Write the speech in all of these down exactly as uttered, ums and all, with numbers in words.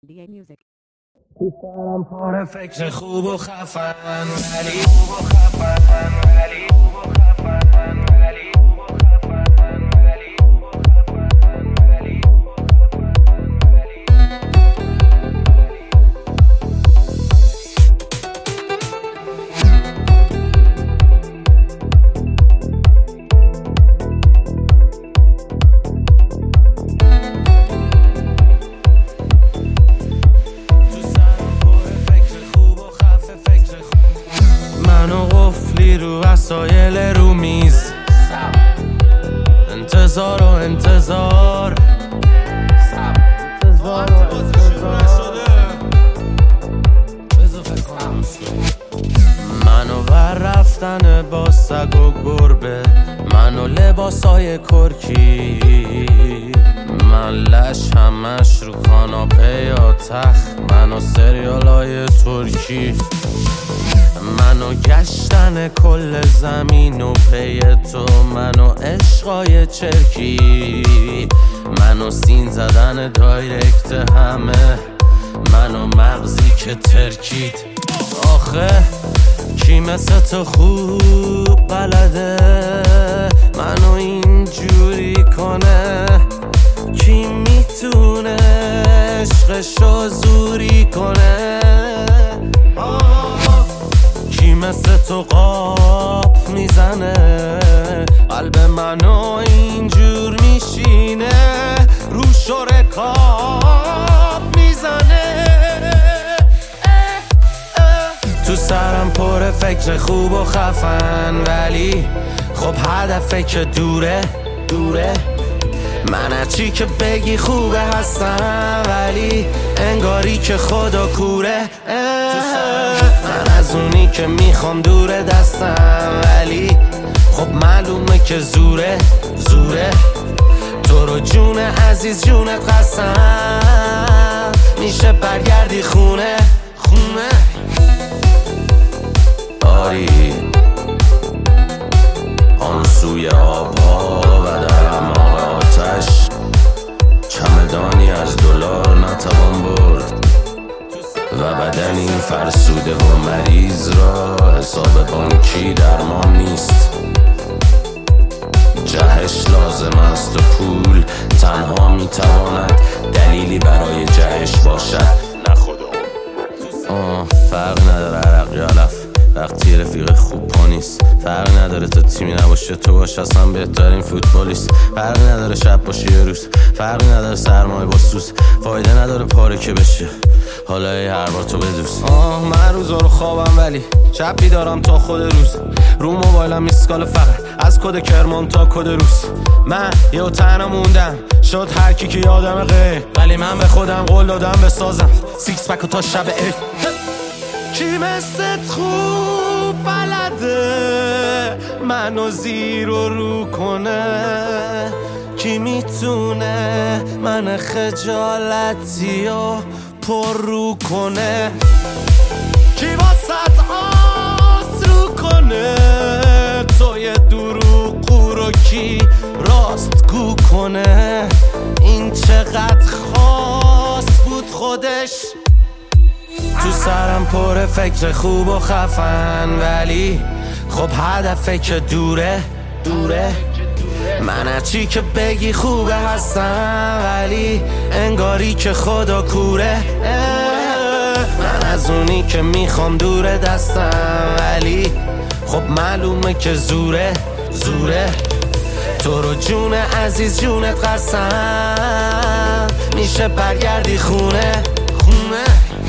دی ای Music. تو سرم پر فکر خوب و خفن ولی خوب و خفن ولی خوب و خفن ولی خوب و خفن ولی خوب و خفن ولی خوب و رو وسایل رو میز انتظار و انتظار انتظار و انتظار منو بر رفتن با سگ و گربه منو لباسای کرکی من لش همش رو کاناپه یا تخت منو سریالای ترکی منو گشتن کل زمین و پی تو منو عشقای چرکی منو سین زدن دایرکت همه منو مغزی که ترکید آخه کی مثل تو خوب بلده منو اینجوری کنه کی میتونه عشقشو زوری کنه آه کی مثل تو قاپ میزنه قلب منو اینجور میشینه رو شرکاب میزنه تو سرم پر فکر خوب و خفن ولی خب هدفه که دوره دوره من هرچی که بگی خوبه هستم ولی انگاری که خدا کوره من از اونی که میخوام دوره دستم ولی خب معلومه که زوره زوره تو رو جون عزیز جونت قسم میشه برگردی خونه خونه آری آن سوی آبها و در اماق آتش چمدانی از دلار نتوان برد و بدنی فرسوده و مریض را حساب بانکی درمان نیست جهش لازم است و پول تنها میتواند دلیلی برای جهش باشد نه خدا آه فرق نداره عرق یا علف وقتی رفیق خوب پا نیست فرق نداره تو تیمی نباشه تو باش اصلا بهترین فوتبالیست فرق نداره شب باشه یه روز فرق نداره سرمایه با سوز فایده نداره پاره که بشه حالا ای هر بار تو بدوز آه من روزا رو خوابم ولی شب بیدارم تا خود روز رو موبایلم میسکال فقط از کد کرمان تا کد روز من یه تنها موندم شد هر کی که یادم غیر ولی من به خودم قول دادم بسازم سیکس پک و تا شب عید کی مثل خوب بلده منو زیر و رو کنه کی میتونه من خجالتی و پر رو کنه کی واسط آس رو کنه تو یه دروغ رو کی راست گو کنه این چقدر خاص بود خودش تو سرم پر فکر خوب و خفن ولی خب هدفه که دوره دوره من هرچی که بگی خوبه هستم ولی انگاری که خدا کوره من از اونی که میخوام دوره دستم ولی خب معلومه که زوره زوره تو رو جون عزیز جونت قسم میشه برگردی خونه خونه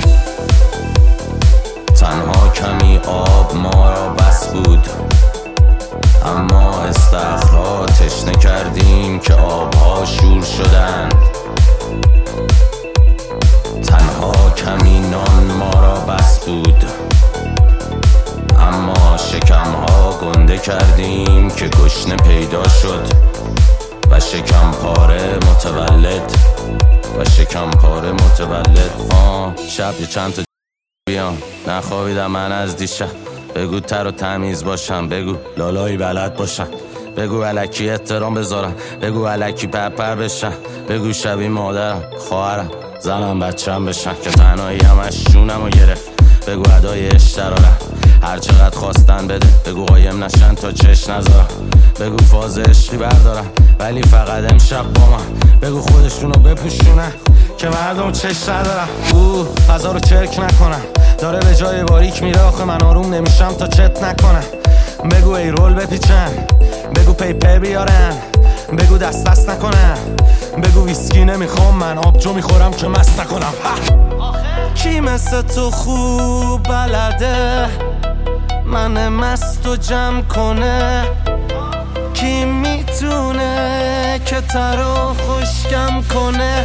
تنها کمی آب ما را بس بود اما استخرها تشنه کردیم که آبها شور شدند تنها کمی نان ما را بس بود اما شکمها گنده کردیم که گشنه پیدا شد و شکم پاره متولد و شکم پاره متولد آه شب یه چند تا بیام نخوابیدم من از دیشب بگو تر و تمیز باشم بگو لالایی بلد باشم بگو الکی احترام بذارم، بگو الکی پرپر بشم، بگو شبیه مادرم، خواهرم، زنم بچم بشن که تنهایی همش جونمو گرفت. بگو ادای اشترارم هر چقدر خواستن بده. بگو قایم نشن تا چش نذارم. بگو فاز عشقی بردارم ولی فقط امشب با من. بگو خودشونو بپوشونن که مردم چش ندارم. او فضا رو چرک نکنم داره به جای باریک میره. آخه من آروم نمیشم تا چت نکنم. بگو ای رول بپیچن. بگو پیپر بیارن. بگو دست دست نکنم. بگو ویسکی نمیخوام من آبجو میخورم که مست نکنم. کی مثل تو خوب بلده من مست و جمع کنه؟ کی میتونه که ترو خوشگم کنه؟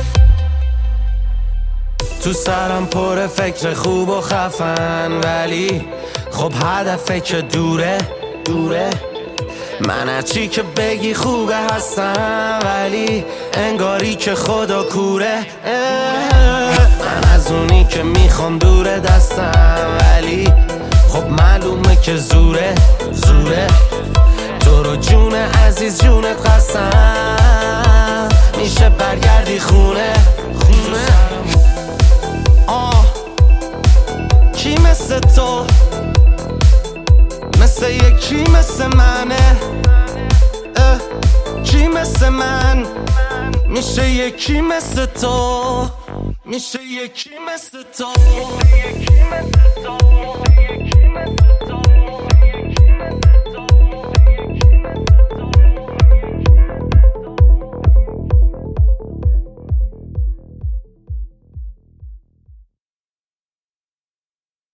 تو سرم پر فکر خوب و خفن ولی خب هدفه که دوره دوره. من هرچی که بگی خوبه هستم ولی انگاری که خدا کوره. من از اونی که میخوام دوره دستم ولی خب معلومه که زوره زوره. تو رو جون عزیز جونت قسم میشه برگردی خونه خونه. آه کی مثل تو مثل یکی مثل منه؟ کی مثل من میشه یکی مثل تو؟ میشه یکی مثل تو؟